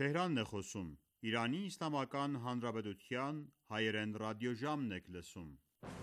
Թեհրանն է խոսում։ Իրանի Իսլամական Հանրապետության հայերեն ռադիոժամն եք լսում։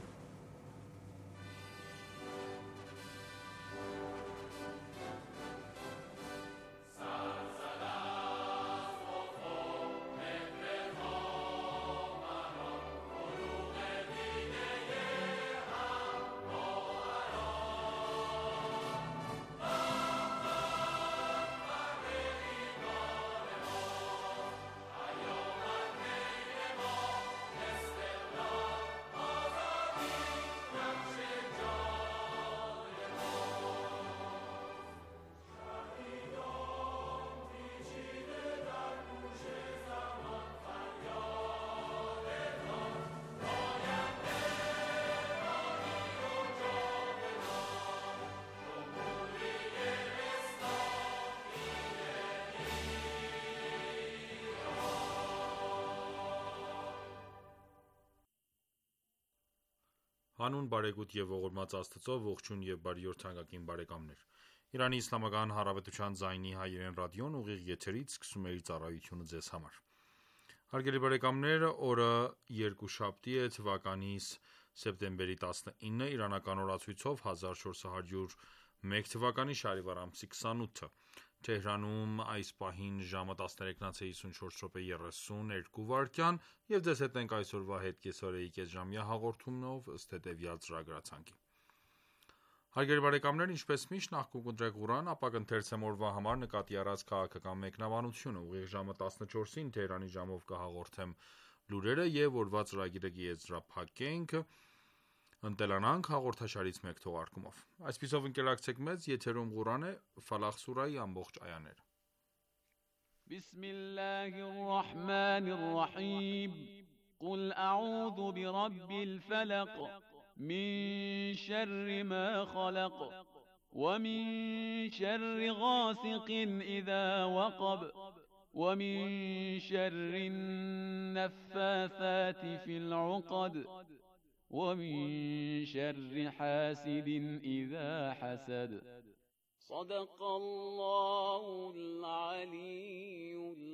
Հանուն բարեգութ և ողորմած Աստծո, ողջույն և բարի օր թանկագին բարեկամներ: Իրանի Իսլամական Հանրապետության ձայնի հայերեն ռադիոն ուղիղ եթերից սկսում է իր ծառայությունը ձեզ համար: Հարգելի բարեկամներ, օրը երկուշաբթի է, թվականի սեպտեմբերի 19, իրանական օրացույցով 1401 թվականի շահրիվար ամսի 28-ը: Թեհրանում այս պահին ժամը 13:34 և ձեզ հետ ենք այսօրվա հետկեսօրեի կեսժամյա հաղորդումով ըստ հետևյալ ծրագրացանկի: Հարգելի բարեկամներ, ինչպես միշտ նախ կընտրեք Ղուրան, ապա կընթերցեմ օրվա համար նկատի առած քաղաքական մեկնաբանությունը: Ուղիղ ժամը 14-ին Թեհրանի ժամով կհաղորդեմ լուրերը և օրվա ծրագիրը կեզրափակենք «Ընտելանանք» հաղորդաշարից մեկ թողարկումով: Այսպիսով ընկերակցեք մեզ, եթերում Ղուրան է, Ֆալաղ սուրահի ամբողջ այաները: قل أعوذ برب الفلق من شر ما خلق ومن شر غاسق إذا وقب ومن شر النفاثات في العقد ومن شر حاسد إذا حسد صدق الله العلي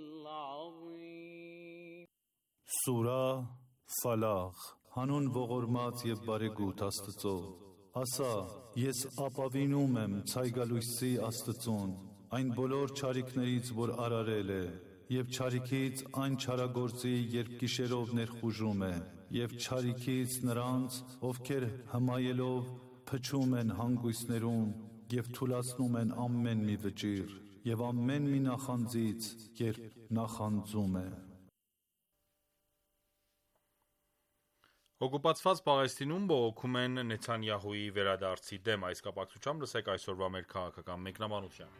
العظيم Սուրահ Ֆալաղ Հանուն ողորմած և բարեգութ Աստծո: Ասա, ես ապավինում եմ ցայգալույսի Աստծուն, այն բոլոր չարիքներից, որ արարել է, և չարիքից այն չարագործի, երբ գիշերով ներխուժում է, և չարիքից նրանց, ովքեր հմայելով փչում են հանգույցներում և թուլացնում են ամեն մի վճիռ, և ամեն մի նախանձից, երբ նախանձում է: Օկուպացված Պաղեստինում բողոքում են Նեթանյահուի վերադարձի դեմ: Այս կապակցությամբ լսեք այսօրվա մեր քաղաքական մեկնաբանությունը: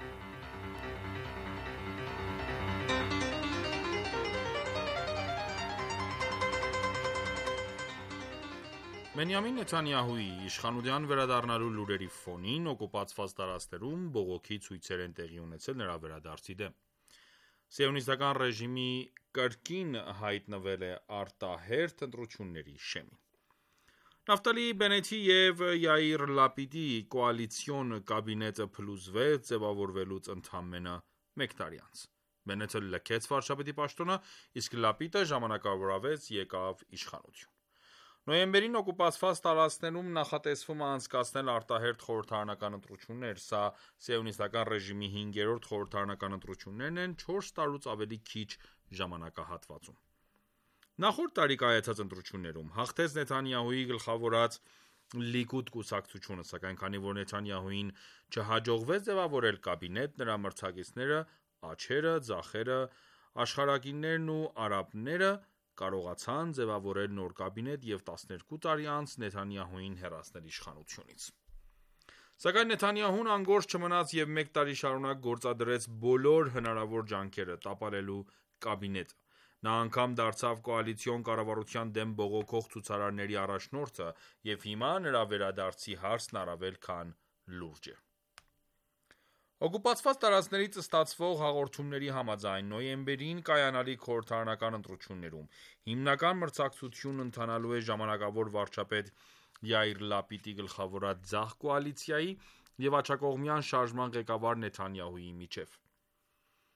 Բենյամին Նեթանյահուի իշխանության վերադառնալու լուրերի ֆոնին օկուպացված տարածքներում բողոքի ցույցեր են տեղի ունեցել նրա վերադարձի դեմ: Սիոնիստական ռեժիմի կրկին հայտնվել է արտահերթ ընտրությունների շեմին: Նավտալի Բենետի և Յայիր Լապիդի կոալիցիոն կաբինետը փլուզվեց ձևավորվելուց ընդամենը մեկ տարի անց: Բենետը լքեց վարչապետի պաշտոնը, իսկ Լապիդը ժամանակավորվեց եկավ իշխանություն: Նոյեմբերին օկուպացված տարածքներում նախատեսվում է անցկացնել արտահերթ խորհրդարանական ընտրություններ: Սա սիոնիստական ռեժիմի հինգերորդ խորհրդարանական ընտրություններն են 4 տարուց ավելի քիչ ժամանակահատվածում: Նախորդ տարի կայացած ընտրություններում հաղթեց Նեթանյահուի գլխավորած Լիկուդ կուսակցությունը, սակայն քանի որ Նեթանյահուին չհաջողվեց ձևավորել կաբինետ, նրա մրցակիցները աջերը, ձախերը, աշխարհակիրներն ու արաբները կարողացան ձևավորել նոր կաբինետ և 12 տարի անց Նեթանյահուին հեռացնել իշխանությունից: Սակայն Նեթանյահուն անգործ չմնաց և մեկ տարի շարունակ գործադրեց բոլոր հնարավոր ջանքերը տապալելու կաբինետը: Նա անգամ դարձավ կոալիցիոն կառավարության դեմ բողոքող ցուցարարների առաջնորդը և հիմա նրա վերադարձի հարցն առավել քան լուրջ է: Օկուպացված տարածքներից ստացվող հաղորդումների համաձայն նոյեմբերին կայանալիք խորհրդարանական ընտրություններում հիմնական մրցակցությունն ընթանալու է ժամանակավոր վարչապետ Յայիր Լապիդի գլխավորած ձախ կոալիցիայի և աջակողմյան շարժման ղեկավար Նեթանյահուի միջև: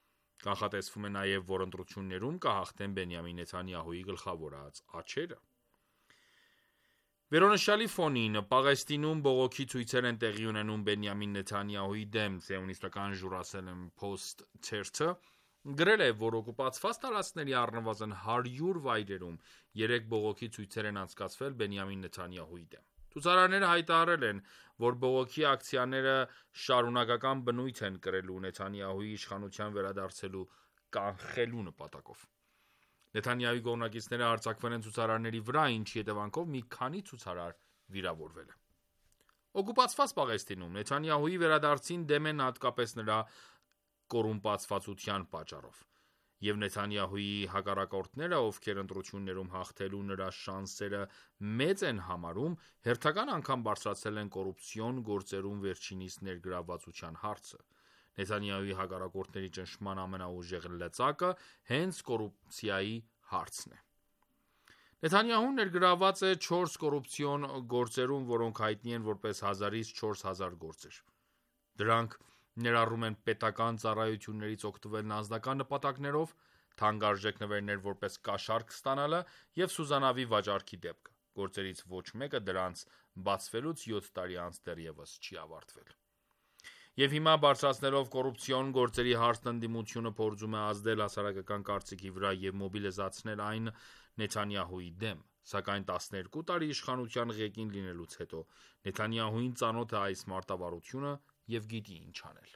Կանխատեսվում է նաև, որ ընտրություններում կհաղթեն Բենյամին Նեթանյահուի գլխավորած աջերը։ Վերոնշյալի ֆոնին Պաղեստինում բողոքի ցույցեր են տեղի ունենում Բենյամին Նեթանյահուի դեմ։ Սիոնիստական Jerusalem Post թերթը գրել է, որ օկուպացված տարածքների առնվազն 100 վայրերում 3 բողոքի ցույցեր են անցկացվել Բենյամին Նեթանյահուի դեմ։ Ցուցարարները հայտարարել են, որ բողոքի ակցիաները շարունակական բնույթ են կրելու Նեթանյահուի իշխանության վերադարձելու կանխելու նպատակով։ Նեթանյահուի կողմնակիցները հարձակվել են ցուցարարների վրա, ինչի հետևանքով մի քանի ցուցարար վիրավորվել է։ Օկուպացված Պաղեստինում Նեթանյահուի վերադարձին դեմ են հատկապես նրա կոռումպացվածության պատճառով, եւ Նեթանյահուի հակառակորդները, ովքեր ընտրություններում հաղթելու նրա շանսերը մեծ են համարում, հերթական անգամ բարձրացրել են կոռուպցիոն գործերում վերջինիս ներգրավվածության հարցը։ Նեթանյահուի հակառակորդների ճնշման ամենաուժեղ լծակը հենց կոռուպցիայի հարցն է։ Նեթանյահուն ներգրավված է 4 կոռուպցիոն գործերում, որոնք հայտնի են որպես 1000-ից 4000 գործեր։ Դրանք ներառում են պետական ծառայություններից օգտվելն անձնական նպատակներով, թանկարժեք նվերներ որպես կաշառք ստանալը եւ Սուզանավի վաճառքի դեպքը։ Գործերից ոչ մեկը դրանց բացվելուց 7 տարի անց դեռևս չի ավարտվել։ Եվ հիմա բարձրացնելով կոռուպցիոն գործերի հարցն ընդդիմությունը փորձում է ազդել հասարակական կարծիքի վրա եւ մոբիլիզացնել այն Նեթանյահուի դեմ, սակայն 12 տարի իշխանության ղեկին լինելուց հետո Նեթանյահուին ծանոթ է այս մարտավարությունը եւ գիտի ինչ անել։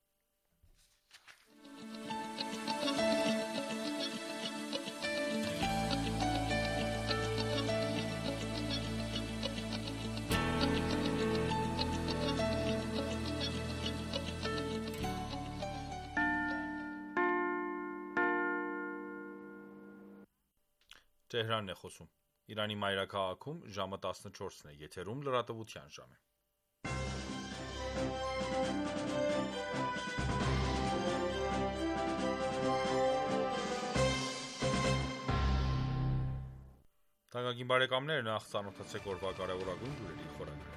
Տեհրանն է խոսում։ Իրանի մայրաքաղաքում ժամը 14-ն է, եթերում լրատվության ժամ է։ Թանկագին բարեկամներ, նախ ծանոթացեք օրվա կարևորագույն լուրերի խորագրերը։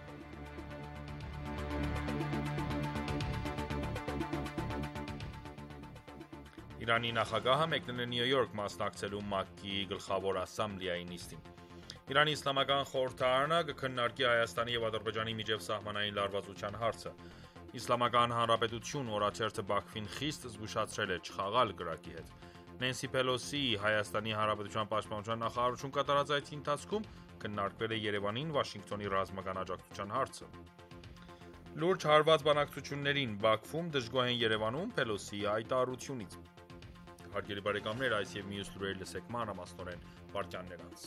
Իրանի նախագահը մեկնել է Նյու Յորք մասնակցելու ՄԱԿ-ի գլխավոր ասամբլեայի նիստին։ Իրանի իսլամական խորհրդարանը կքննարկի Հայաստանի եւ Ադրբեջանի միջև սահմանային լարվածության հարցը։ Իսլամական Հանրապետություն օրաթերթը Բաքվին խիստ զգուշացրել է չխաղալ գրակի հետ։ Նենսի Փելոսի Հայաստանի Հանրապետության պաշտպանության նախարարություն կատարած այցի ընթացքում քննարկվել է Երևանին Վաշինգտոնի ռազմական աջակցության հարցը։ Լուրջ հարված բանակցություններին Բաքվում դժգոհ են Երևանում Փելոսիի հայտարարությունից։ Հարգելի բարեկամներ, այս եւ մյուս լուրեր լսեք մանրամասնորեն վարքյաններ անց։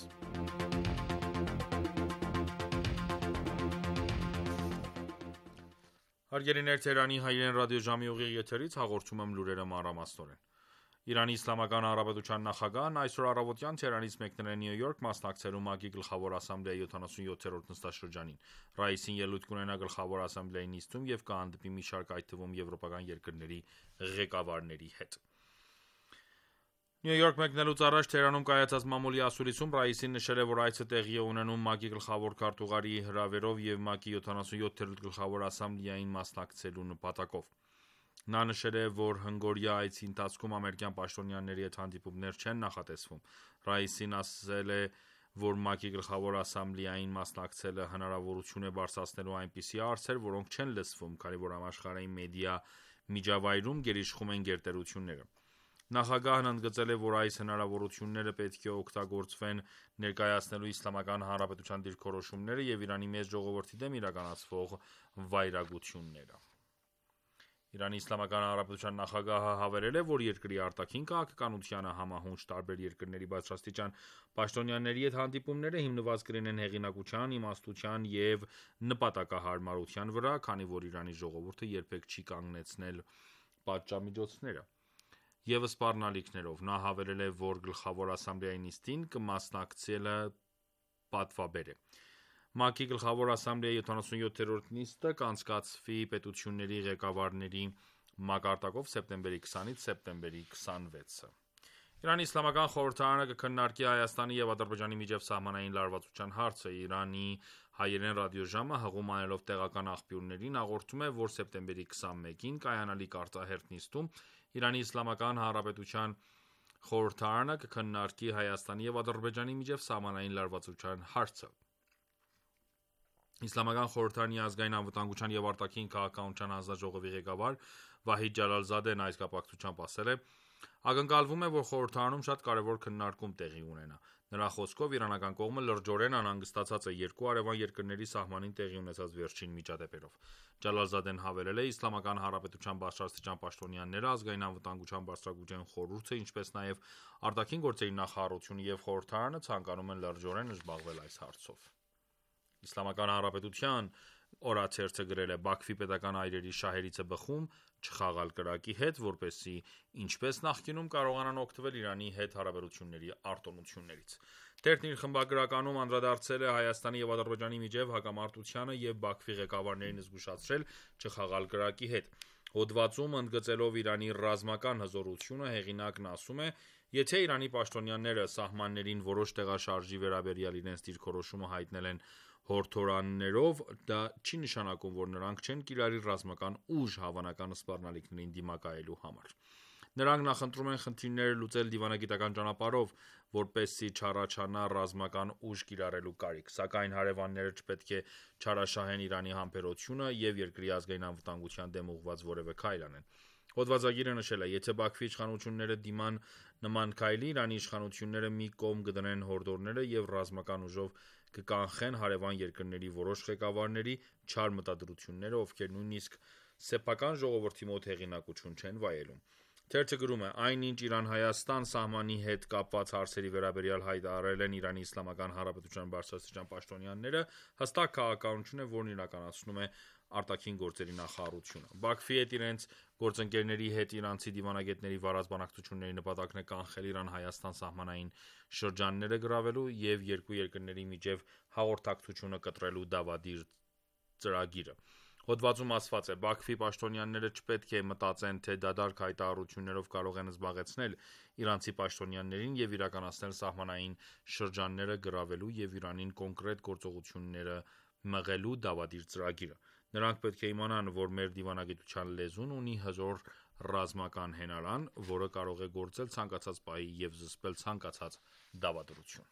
Հարգելիներ, Թերանի հայերեն ռադիոժամի ուղիղ եթերից հաղորդում եմ լուրերը մանրամասնորեն։ Իրանի Իսլամական Հանրապետության նախագահն այսօր առավոտյան Թերանից մեկնել է Նյու Յորք մասնակցելու ՄԱԿ-ի գլխավոր ասամբլեայի 77-րդ նստաշրջանին։ Ռաիսին ելույթ կունենա գլխավոր ասամբլեայի նիստում եւ կհանդիպի մի շարք այդ թվում եվրոպական երկրների ղեկավարների հետ։ Նյու Յորք մեկնելուց առաջ Թերանում կայացած մամուլի ասուլիսում Ռաիսին նշել է, որ այցը տեղի է ունենում ՄԱԿ-ի գլխավոր քարտուղարի հրավերով եւ ՄԱԿ-ի 77-րդ գլխավոր ասամբլեային մասնակցելու նպատակով։ Նա նշել է, որ հնգօրյա այցի ընթացքում ամերիկյան պաշտոնյաների հետ հանդիպումներ չեն նախատեսվում։ Ռաիսին ասել է, որ ՄԱԿ-ի գլխավոր ասամբլեային մասնակցելը հնարավորություն է բարձրացնելու այնպիսի հարցեր, որոնք չեն լսվում, քանի որ համաշխարհային մեդիա միջավայրում գերիշխում են գերտերությունները։ Նախագահն ընդգծել է, որ այս հնարավորությունները պետք է օգտագործվեն ներկայացնելու Իսլամական Հանրապետության դիրքորոշումները եւ Իրանի մեծ ժողովրդի դեմ իրականացվող վայրագությունները։ Իրանի Իսլամական Հանրապետության նախագահը հավելել է, որ երկրի արտաքին քաղաքականությանը համահունչ տարբեր երկրների բարձրաստիճան պաշտոնյաների հետ հանդիպումները հիմնված կլինեն հեղինակության, իմաստության եւ նպատակահարմարության վրա, քանի որ Իրանի ժողովուրդը երբեք չի կանգնեցնել պատժամիջոցները։ Եվս սպառնալիքներով նա հավելել է, որ գլխավոր ասամբլեայի նիստին կմասնակցելը պատվաբեր է։ ՄԱԿ-ի գլխավոր ասամբլեայի 77-րդ նիստը կանցկացվի պետությունների ղեկավարների մակարդակով սեպտեմբերի 20-ից սեպտեմբերի 26-ը։ Իրանի Իսլամական խորհրդարանը կքննարկի Հայաստանի եւ Ադրբեջանի միջև սահմանային լարվածության հարցը։ Իրանի հայերեն ռադիոժամը հղում անելով տեղական աղբյուրներին հաղորդում է, որ սեպտեմբերի 21-ին կայանալիք արտահերթ նիստում Իրանի Իսլամական Հանրապետության խորհրդարանը կքննարկի Հայաստանի և Ադրբեջանի միջև սահմանային լարվածության հարցը։ Իսլամական խորհրդարանի ազգային անվտանգության և արտաքին քաղաքականության հանձնաժողովի ղեկավար Վահիդ Ջալալզադեն այս կապակցությամբ ասել է. «Ակնկալվում է, որ խորհրդարանում շատ կարևոր քննարկում տեղի ունենա»։ Նրա խոսքով իրանական կողմը լրջորեն անհանգստացած է երկու հարևան երկրների սահմանին տեղի ունեցած վերջին միջադեպերով։ Ջալալզադեն հավելել է. «Իսլամական Հանրապետության բարձրաստիճան պաշտոնյաները, ազգային անվտանգության բարձրագույն խորհուրդը, ինչպես նաև արտաքին գործերի նախարարությունը և խորհրդարանը ցանկանում են լրջորեն զբաղվել այս հարցով»։ Իսլամական Հանրապետության օրաթերթը գրել է. «Բաքվի պետական այրերի շահերից է բխում չխաղալ կրակի հետ, որպեսզի ինչպես նախկինում կարողանան օգտվել Իրանի հետ հարաբերությունների արտոնություններից»։ Թերթն իր խմբագրականում անդրադարձել է Հայաստանի և Ադրբեջանի միջև հակամարտությանը և Բաքվի ղեկավարներին զգուշացրել չխաղալ կրակի հետ։ Հոդվածում ընդգծելով Իրանի ռազմական հզորությունը, հեղինակն ասում է. «Եթե Իրանի պաշտոնյաները սահմաններին որոշ տեղաշարժի վերաբերյալ իրենց դիրքորոշումը հայտնել են հորդորաններով, դա չի նշանակում, որ նրանք չեն կիրառի ռազմական ուժ հավանական սպառնալիքներին դիմակայելու համար»։ Նրանք նախընտրում են խնդիրները լուծել դիվանագիտական ճանապարհով, որպեսզի չառաջանա ռազմական ուժ կիրառելու կարիք, սակայն հարևանները չպետք է չարաշահեն Իրանի համբերությունը և երկրի ազգային անվտանգության դեմ ուղղված որևէ քայլ անեն։ Հոդվածագիրը նշել է. «Եթե Բաքվի իշխանությունները դիման նման քայլի, Իրանի իշխանությունները մի կողմ կդնեն հորդորները և ռազմական ուժով կկանխեն հարևան երկրների որոշ ղեկավարների չար մտադրությունները, ովքեր նույնիսկ սեփական ժողովրդի մոտ հեղինակություն չեն վայելում»։ Թերթը գրում է. «Այնինչ Իրան-Հայաստան սահմանի հետ կապված հարցերի վերաբերյալ հայտարարել են Իրանի Իսլամական Հանրապետության բարձրաստիճան պաշտոնյաները, հստակ քաղաքականություն է, որն իրականացնում է արտաքին գործերի նախարարությունը։ Բաքվի հետ իրենց գործընկերների հետ իրանցի դիվանագետների վարած բանակցությունների նպատակն է կանխել Իրան-Հայաստան սահմանային շրջանները գրավելու և երկու երկրների միջև հաղորդակցությունը կտրելու դավադիր ծրագիրը։ Հոդվածում ասված է. «Բաքվի պաշտոնյաները չպետք է մտածեն, թե դատարկ հայտարարություններով կարող են զբաղեցնել իրանցի պաշտոնյաներին և իրականացնել սահմանային շրջանները գրավելու և Իրանին կոնկրետ գործողությունները մղելու դավադիր ծրագիրը։ Նրանք պետք է իմանան, որ մեր դիվանագիտության լեզուն ունի հզոր ռազմական հենարան, որը կարող է գործել ցանկացած պահի և զսպել ցանկացած դավադրություն»։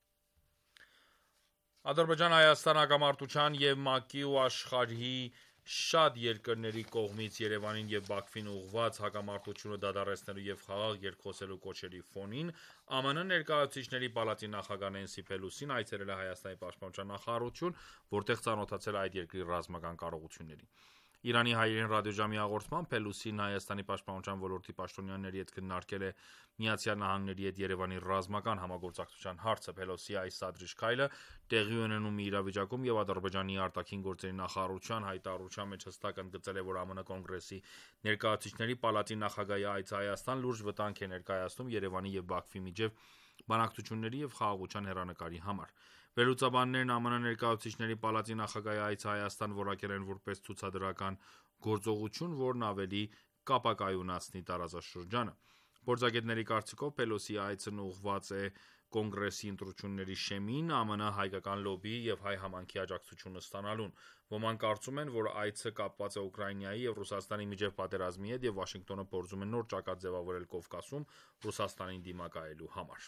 Ադրբեջան-Հայաստան հակամարտության և ՄԱԿ-ի ու աշխարհի շատ երկրների կողմից Երևանին և Բաքվին ուղղված հակամարտությունը դադարեցնելու և խաղաղ երկխոսելու կոչերի ֆոնին ԱՄՆ Ներկայացուցիչների պալատի նախագահ Նենսի Փելոսին այցելել է Հայաստանի պաշտպանության նախարարություն, որտեղ ծանոթացել է այդ երկրի ռազմական կարողություններին։ Իրանի հայերեն ռադիոժամի հաղորդմամբ Փելոսին Հայաստանի պաշտպանության ոլորտի պաշտոնյաների հետ քննարկել է ԱՄՆ-ի հետ Երևանի ռազմական համագործակցության հարցը։ Փելոսի այս սադրիչ քայլը տեղի ունենում է իրավիճակում, և Ադրբեջանի արտաքին գործերի նախարարության հայտարարության մեջ հստակ ընդգծել է, որ ԱՄՆ Կոնգրեսի Ներկայացուցիչների պալատի նախագահի այցը Հայաստան լուրջ վտանգ է ներկայացնում Երևանի և Բաքվի միջև բանակցությունների և խաղաղության հեռանկարի համար։ Վերլուծաբաններն ԱՄՆ Ներկայացուցիչների պալատի նախագահի այցը Հայաստան որակել են որպես ցուցադրական գործողություն, որն ավելի կապակայունացնի տարածաշրջանը։ Փորձագետների կարծիքով Փելոսի այցն ուղղված է Կոնգրեսի ընտրությունների շեմին, ԱՄՆ հայկական լոբբիի և հայ համայնքի աջակցությունը ստանալուն։ Ոմանք կարծում են, որ այցը կապված է Ուկրաինայի և Ռուսաստանի միջև պատերազմի հետ, և Վաշինգտոնը փորձում է նոր ճակատ ձևավորել Կովկասում Ռուսաստանին դիմակայելու համար։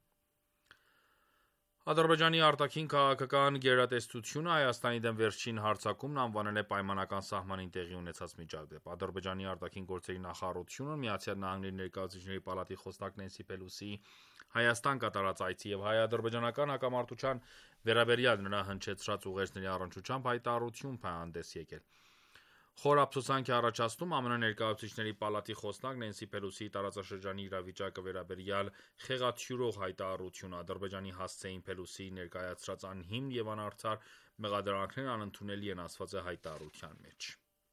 Ադրբեջանի արտաքին քաղաքական գերատեսչությունը Հայաստանի դեմ վերջին հարձակումն անվանել է պայմանական սահմանին տեղի ունեցած միջադեպ։ Ադրբեջանի արտաքին գործերի նախարարությունը ԱՄՆ Ներկայացուցիչների պալատի խոսնակ Նենսի Փելոսիի Հայաստան կատարած այցի և հայ-ադրբեջանական հակամարտության վերաբերյալ նրա հնչեցրած ուղերձների առնչությամբ հայտարարություն է հանդես եկել։ Խոր ափսոսանք է առաջացնում ԱՄՆ Ներկայացուցիչների պալատի խոսնակ Նենսի Փելոսիի տարածաշրջանի իրավիճակը վերաբերյալ խեղաթյուրող հայտարարությունը։ Ադրբեջանի հասցեին Փելոսիի ներկայացրած անհիմն և անարդար մեղադրանքներն անընդունելի են, ասված է հայտարարության մեջ։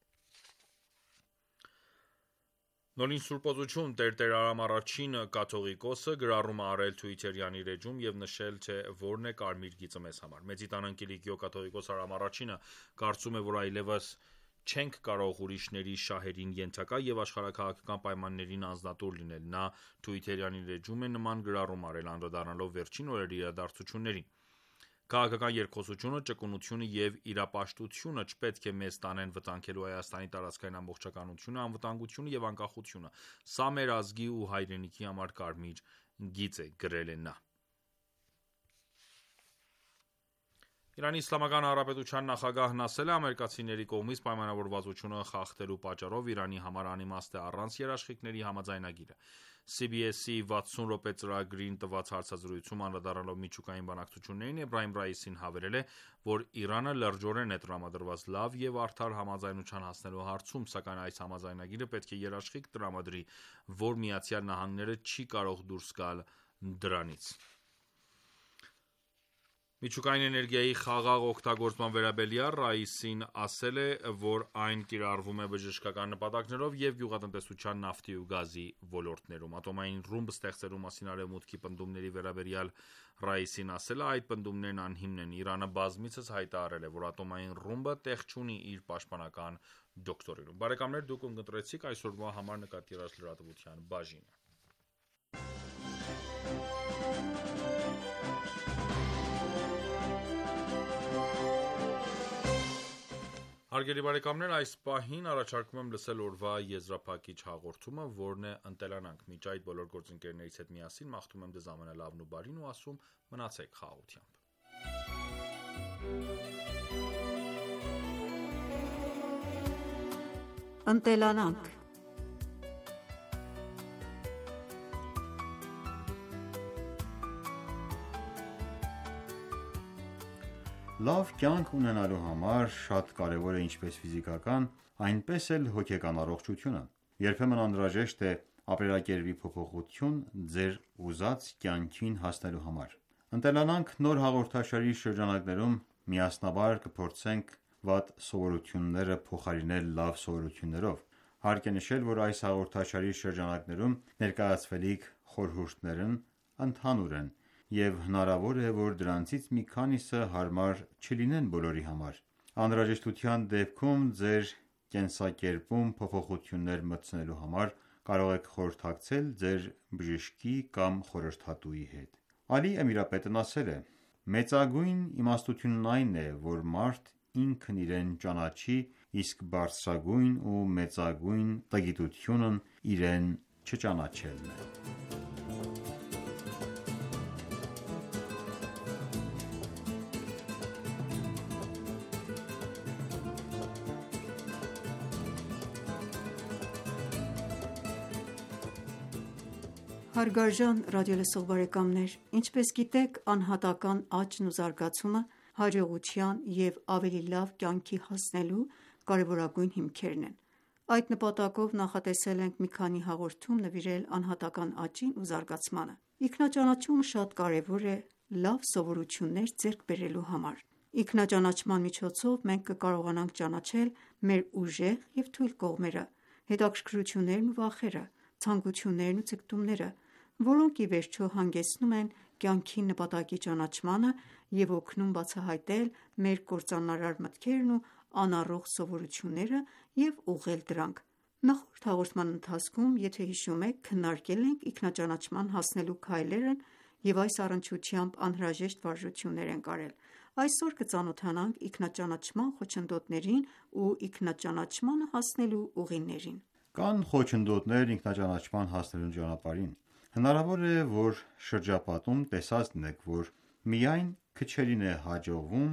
Նորին Սուրբ Օծություն Տեր Արամ առաջին կաթողիկոսը գրառում է արել Թվիթերյան իր էջում և նշել, թե որն է կարմիր գիծը մեզ համար։ Մեծիտան Ընկիլիկիո կաթողիկոս Արամ առաջինը կարծում է, որ այլևս չենք կարող ուրիշների շահերին ենթակա և աշխարհաքաղաքական պայմաններին անձնատուր լինել։ Նա Թվիթերյան իր էջում է նման գրառում արել, անդրադառնալով վերջին օրերի իրադարձություններին։ Քաղաքական երկխոսությունը, ճկունությունը և իրապաշտությունը չպետք է մեզ տանեն վտանգելու Հայաստանի տարածքային ամբողջականությունը, անվտանգությունը և անկախությունը: Սա մեր ազգի ու հայրենիքի համար կարմիր գիծ է»,- գրել է նա: ԻԻՀ նախագահն ասել է. «Ամերիկացիների կողմից պայմանավորվածությունը խախտելու պատճառով Իրանի համար անիմաստ է առանց երաշխիքների համաձայնագիրը»: CBS-ի «60 րոպե» ծրագրին տված հարցազրույցում անդրադառնալով միջուկային բանակցություններին, Էբրահիմ Ռայիսին հավելել է, որ Իրանը լրջորեն է տրամադրված լավ և արդար համաձայնության հասնելու հարցում, սակայն այս համաձայնագիրը պետք է երաշխիք տրամադրի, որ ԱՄՆ-ը չի կարող դուրս գալ դրանից: Միջուկային էներգիայի խաղաղ օգտագործման վերաբերյալ Ռայիսին ասել է, որ այն կիրառվում է բժշկական նպատակներով և գյուղատնտեսության, նավթի ու գազի ոլորտներում: Ատոմային ռումբ ստեղծելու մասին Արևմուտքի պնդումների վերաբերյալ Ռայիսին ասել է. «Այդ պնդումներն անհիմն են: Իրանը բազմիցս հայտարարել է, որ ատոմային ռումբը տեղ չունի իր պաշտպանական դոկտրինում»: Բարեկամներ դուք ունկնդրեցիք այսօրվա համար նկատի առած լրատվության բաժինը: Հարգելի բարեկամներ այս պահին առաջարկում եմ լսել օրվա եզրափակիչ հաղորդումը, որն է «Ընտելանանք»: Մինչ այդ բոլոր գործընկերներիս հետ միասին մաղթում եմ ձեզ ամենալավն ու բարին ու ասում մնացեք խաղաղությամբ: Ընտելանանք Լավ կյանք ունենալու համար շատ կարևոր է ինչպես ֆիզիկական, այնպես էլ հոգեկան առողջությունը: Երբեմն անհրաժեշտ է ապրելակերպի փոփոխություն ձեր ուզած կյանքին հասնելու համար: «Ընտելանանք» նոր հաղորդաշարի շրջանակներում միասնաբար կփորձենք վատ սովորությունները փոխարինել լավ սովորություններով: Հարկ է նշել, որ այս հաղորդաշարի շրջանակներում ներկայացվելիք խորհուրդներն ընդհանուր են, և հնարավոր է, որ դրանցից մի քանիսը հարմար չլինեն բոլորի համար: Անհրաժեշտության դեպքում ձեր կենսակերպում փոփոխություններ մտցնելու համար կարող եք խորհրդակցել ձեր բժշկի կամ խորհրդատուի հետ: Ալի Էմիրապետն ասել է. «Մեծագույն իմաստությունն այն է, որ մարդ ինքն իրեն ճանաչի, իսկ բարձրագույն ու մեծագույն տգիտությունն իրեն չճանաչելն է»: Հարգարժան ռադիոլսող բարեկամներ, ինչպես գիտեք, անհատական աճն ու զարգացումը հաջողության և ավելի լավ կյանքի հասնելու կարևորագույն հիմքերն են: Այդ նպատակով նախատեսել ենք մի քանի հաղորդում նվիրել անհատական աճին ու զարգացմանը: Ինքնաճանաչումը շատ կարևոր է լավ սովորություններ ձեռք բերելու համար: Ինքնաճանաչման միջոցով մենք կկարողանանք ճանաչել մեր ուժեղ և թույլ կողմերը, հետաքրքրություններն ու վախերը, ցանկություններն ու ձգտումները, որոնք ի վերջո հանգեցնում են կյանքի նպատակի ճանաչմանը և օգնում բացահայտել մեր կործանարար մտքերն ու անառողջ սովորությունները և ուղղել դրանք: Նախորդ հաղորդման ընթացքում քննարկել ենք ինքնաճանաչման հասնելու քայլերն և այս առնչությամբ անհրաժեշտ վարժություններ ենք արել: Այսօր կծանոթանանք ինքնաճանաչման խոչընդոտներին ու ինքնաճանաչմանը հասնելու ուղիներին: Կան խոչընդոտներ ինքնաճանաչման հասնելու ճանապարհին: Հնարավոր է, որ շրջապատում տեսած լինեք, որ միայն քչերին է հաջողվում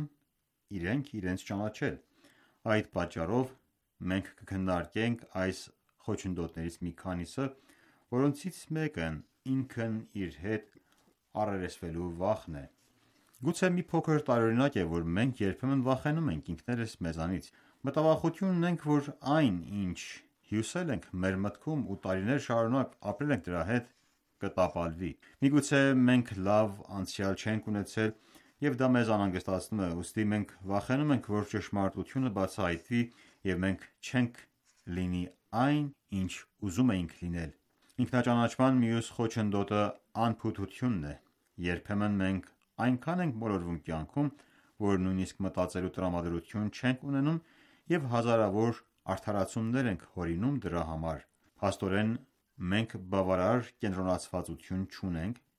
իրենք իրենց ճանաչել: Այդ պատճառով մենք կքննարկենք այս խոչընդոտներից մի քանիսը, որոնցից մեկն ինքն իր հետ առերեսվելու վախն է: Գուցե մի փոքր տարօրինակ է, որ մենք երբեմն վախենում ենք ինքներս մեզանից: Մտավախություն ունենք, որ այն, ինչ հյուսել ենք մեր մտքում ու տարիներ շարունակ ապրել ենք դրա հետ, կտապալվի: Միգուցե մենք լավ անցյալ չենք ունեցել և դա մեզ անհանգստացնում է, ուստի մենք վախենում ենք, որ ճշմարտությունը բացահայտվի և մենք չենք լինի այն, ինչ ուզում էինք լինել: Ինքնաճանաչման մյուս խոչընդոտը անփութությունն է: Երբեմն մենք այնքան ենք մոլորվում կյանքում, որ նույնիսկ մտածելու տրամադրություն չենք ունենում և հազարավոր արդարացումներ ենք հորինում դրա համար: Փաստորեն մենք բավարար կենտրոնացվածություն չունենք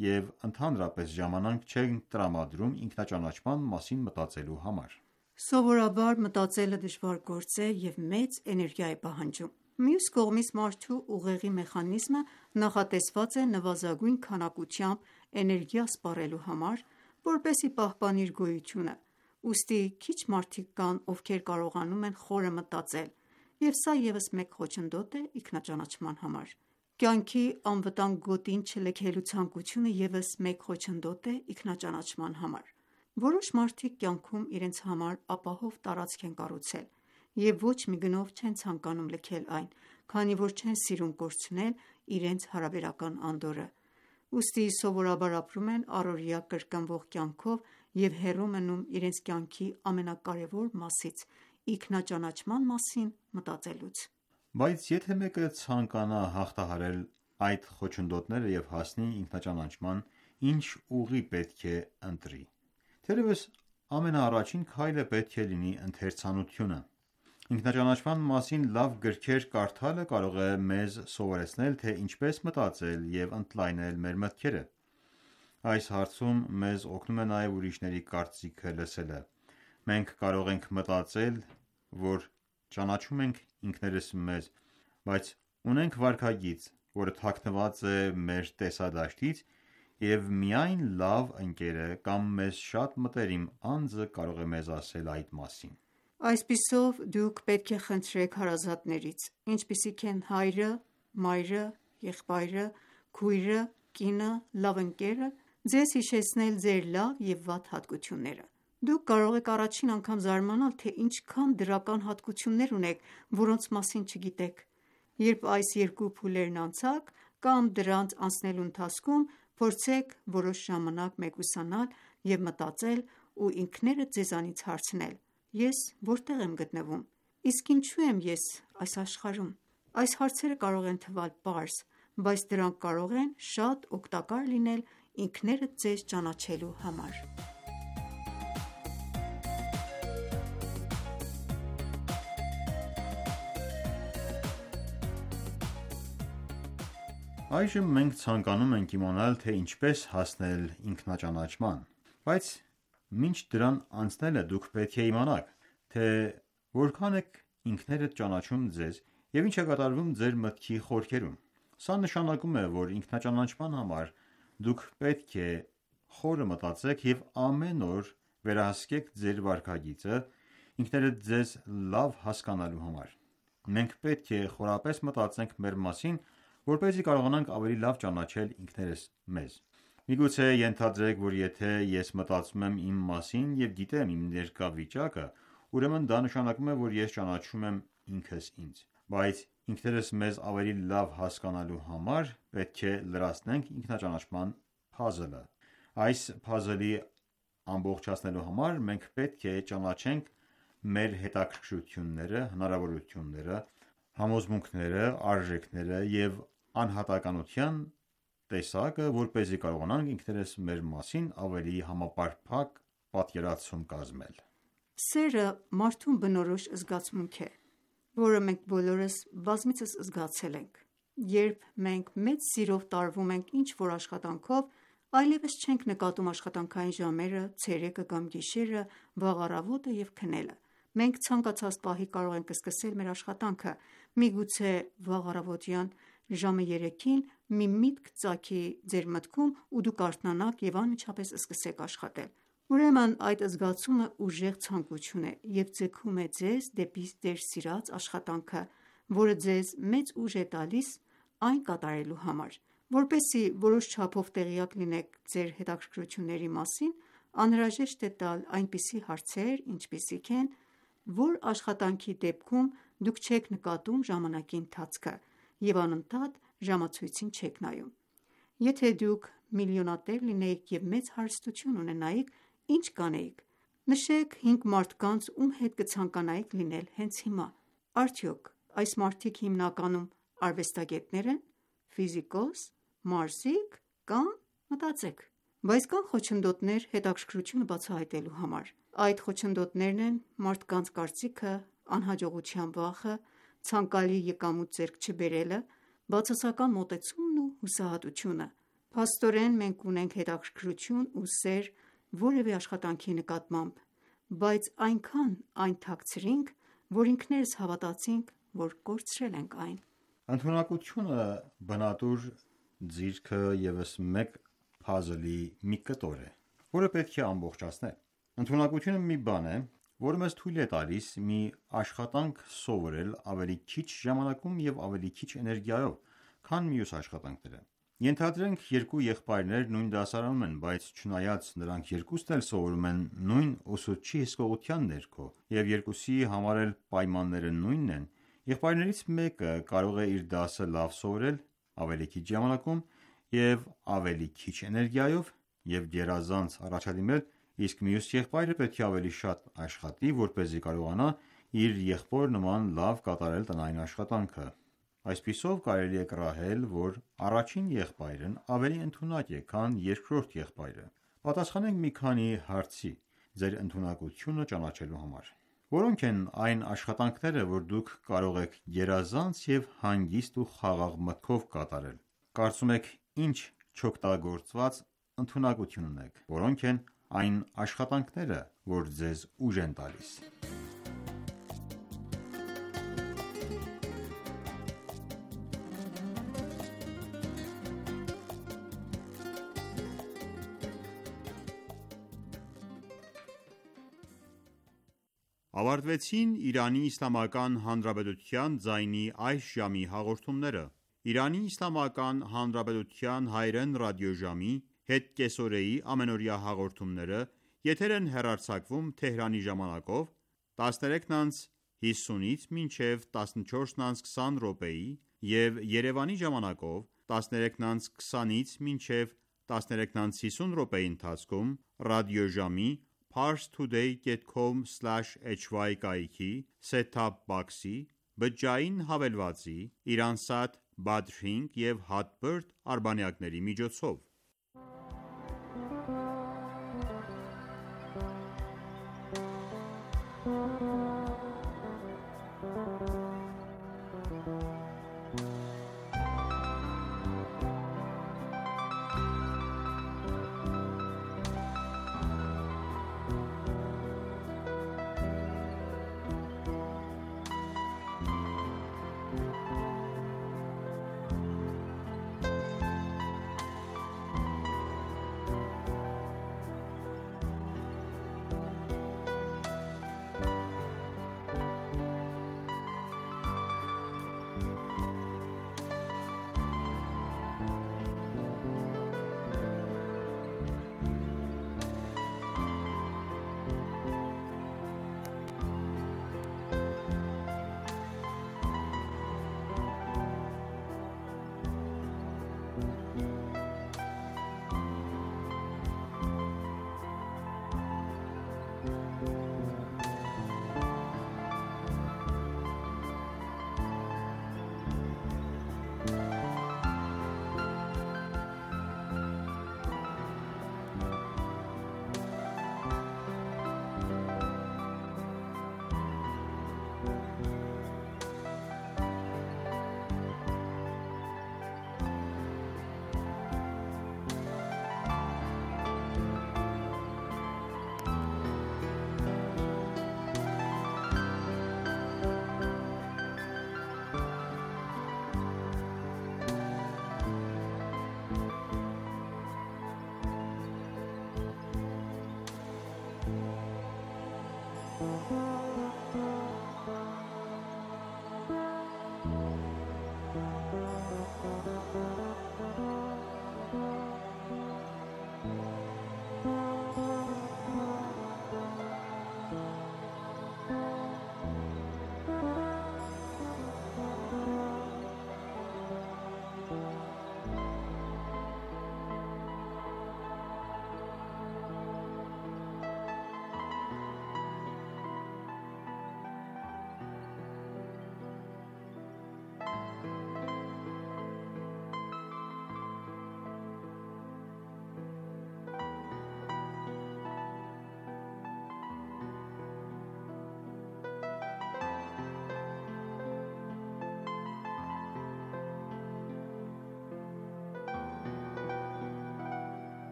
և ընդհանրապես ժամանակ չեն տրամադրում ինքնաճանաչման մասին մտածելու համար։ Սովորաբար մտածելը դժվար գործ է և մեծ էներգիա է պահանջում։ Մյուս կողմից մարդու ուղեղի մեխանիզմը նախատեսված է նվազագույն քանակությամբ էներգիա սպառելու համար, որպեսզի պահպանի իր գոյությունը, ուստի քիչ մարդիկ կան, ովքեր կարողանում են խորը մտածել, և սա ևս մեկ խոչընդոտ է ինքնաճանաչման համար։ Կյանքի անվտանգ գոտին չլքելու ցանկությունը ևս մեկ խոչընդոտ է ինքնաճանաչման համար։ Որոշ մարդիկ կյանքում իրենց համար ապահով տարածք են կառուցել և ոչ մի գնով չեն ցանկանում լքել այն, քանի որ չեն սիրում կորցնել իրենց հարաբերական անդորրը։ Ուստի սովորաբար ապրում են առօրյա կրկնվող կյանքով և հեռու մնում իրենց կյանքի ամենակարևոր մասից՝ ինքնաճանաչման մասին մտածելուց։ Բայց եթե մեկը ցանկանա հաղթահարել այդ խոչընդոտները և հասնի ինքնաճանաչման, ինչ ուղի պետք է ընտրի։ Թերևս ամենաառաջին քայլը պետք է լինի ընթերցանությունը։ Ինքնաճանաչման մասին լավ գրքեր կարդալը կարող է մեզ սովորեցնել, թե ինչպես մտածել և ընդլայնել մեր մտքերը։ Այս հարցում մեզ օգնում է նաև ուրիշների կարծիքը լսելը։ Մենք կարող ենք մտածել, որ ճանաչում ենք ինքներս մեզ, բայց ունենք վարքագիծ, որը թաքնված է մեր տեսադաշտից, և միայն լավ ընկերը կամ մեզ շատ մտերիմ անձը կարող է մեզ ասել այդ մասին։ Այսպիսով, դուք պետք է խնդրեք հարազատներից, ինչպիսիք են հայրը, մայրը, եղբայրը, քույրը, կինը, լավ ընկերը, ձեզ հիշեցնել ձեր լավ և վատ հատկությունները։ Դուք կարող եք առաջին անգամ զարմանալ, թե ինչքան դրական հատկություններ ունեք, որոնց մասին չգիտեք։ Երբ այս երկու փուլերն անցաք, կամ դրանց անցնելու ընթացքում, փորձեք որոշ ժամանակ մեկուսանալ և մտածել ու ինքներդ ձեզանից հարցնել. «Ես որտե՞ղ եմ գտնվում։ Իսկ ինչու եմ ես այս աշխարհում»։ Այս հարցերը կարող են թվալ պարզ, բայց դրանք կարող են շատ օգտակար լինել ինքներդ ձեզ ճանաչելու համար։ Այժմ մենք ցանկանում ենք իմանալ, թե ինչպես հասնել ինքնաճանաչման, բայց մինչ դրան անցնելը դուք պետք է իմանաք, թե որքան եք ինքներդ ճանաչում ձեզ և ինչ է կատարվում ձեր մտքի խորքերում։ Սա նշանակում է, որ ինքնաճանաչման համար դուք պետք է խորը մտածեք և ամեն օր վերահսկեք ձեր վարքագիծը ինքներդ ձեզ լավ հասկանալու համար։ Մենք պետք է խորապես մտածենք մեր մասին, որպեսզի կարողանանք ավելի լավ ճանաչել ինքներս մեզ։ Միգուցե ենթադրեք, որ եթե ես մտածում եմ իմ մասին և գիտեմ իմ ներկա վիճակը, ուրեմն դա նշանակում է, որ ես ճանաչում եմ ինքս ինձ։ Բայց ինքներս մեզ ավելի լավ հասկանալու համար պետք է լրացնենք ինքնաճանաչման փազլը։ Այս փազլի ամբողջացնելու համար մենք պետք է ճանաչենք մեր հետաքրքրությունները, հնարավորությունները, համոզմունքները, արժեքները և անհատականության տեսակը, որպեսզի կարողանանք ինքներս մեր մասին ավելի համապարփակ պատկերացում կազմել։ Սերը մարդուն բնորոշ զգացմունք է, որը մենք բոլորս բազմիցս զգացել ենք։ Երբ մենք մեծ սիրով տարվում ենք ինչ-որ աշխատանքով, այլևս չենք նկատում աշխատանքային ժամերը, ցերեկը կամ գիշերը, վաղ առավոտը և քնելը։ Մենք ցանկացած պահի կարող ենք սկսել մեր աշխատանքը։ Միգուցե վաղ առավոտյան ժամը 3-ին մի միտք ծագի ձեր մտքում ու դուք արթնանաք և անմիջապես սկսեք աշխատել։ Ուրեմն այդ զգացումը ուժեղ ցանկություն է և ձգում է ձեզ դեպի ձեր սիրած աշխատանքը, որը ձեզ մեծ ուժ է տալիս այն կատարելու համար։ Որպեսզի որոշ չափով տեղյակ լինեք ձեր հետաքրքրությունների մասին, անհրաժեշտ է տալ այնպիսի հարցեր, ինչպիսիք են. Որ աշխատանքի դեպքում դուք չեք նկատում ժամանակի ընթացքը և անընդհատ ժամացույցին չեք նայում։ Եթե դուք միլիոնատեր լինեիք և մեծ հարստություն ունենայիք, ի՞նչ կանեիք։ Նշեք 5 մարդկանց, ում հետ կցանկանայիք լինել հենց հիմա։ Արդյոք այս մարդիկ հիմնականում արվեստագետնե՞ր են, ֆիզիկոս, մարզիկ կամ… Մտածեք։ Բայց կան խոչընդոտներ հետաքրքրությունը բացահայտելու համար։ Այդ խոչընդոտներն են մարդկանց կարծիքը, անհաջողության վախը, ցանկալի եկամուտ ձեռք չբերելը, բացասական մոտեցումն ու հուսահատությունը։ Փաստորեն մենք ունենք հետաքրքրություն ու սեր որևէ աշխատանքի նկատմամբ, բայց այնքան այն թաքցրինք, որ ինքներս հավատացինք, որ կորցրել ենք այն: Ընդունակությունը բնատուր ձիրքը ևս մեկ փազլի մի կտոր է, որը պետք է ամբողջացնել: Ընդունակությունը մի բան է, որը մեզ թույլ է տալիս մի աշխատանք սովորել ավելի քիչ ժամանակում և ավելի քիչ էներգիայով, քան մյուս աշխատանքները: Ենթադրենք երկու եղբայրներ նույն դասարանում են, բայց չնայած նրանք երկուսն էլ սովորում են նույն ուսուցչի հսկողության ներքո և երկուսի համար էլ պայմանները նույնն են, եղբայրներից մեկը կարող է իր դասը լավ սովորել ավելի քիչ ժամանակում և ավելի քիչ էներգիայով և գերազանց առաջադիմել, իսկ մյուս եղբայրը պետք է ավելի շատ աշխատի, որպեսզի կարողանա իր եղբոր նման լավ կատարել տնային աշխատանքը: Այսպիսով կարելի է կռահել, որ առաջին եղբայրն ավելի ընդունակ է, քան երկրորդ եղբայրը: Պատասխանենք մի քանի հարցի ձեր ընդունակությունը ճանաչելու համար: Որո՞նք են այն աշխատանքները, որ դուք կարող եք գերազանց և հանգիստ ու խաղաղ մտքով կատարել: Կարծում եք ինչ չօգտագործված ընդունակություն ունեք: Որո՞նք են այն աշխատանքները, որ ձեզ ուժ են տալիս: Ավարտվեցին «Իրանի Իսլամական Հանրապետության» ձայնի այս ժամի հաղորդումները: Իրանի Իսլամական Հանրապետության հայրեն ռադիոժամի հետկեսօրեի ամենօրյա հաղորդումները եթեր են հեռարձակվում Թեհրանի ժամանակով 13:50-ից մինչև 14:20 րոպեի և Երևանի ժամանակով 13:20-ից մինչև 13:50 րոպեի ընթացքում ռադիոժամի parstoday.com/hy կայքի set-top box-ի, բջջային հավելվածի, Iransat Badrink և Hotbird արբանյակների միջոցով: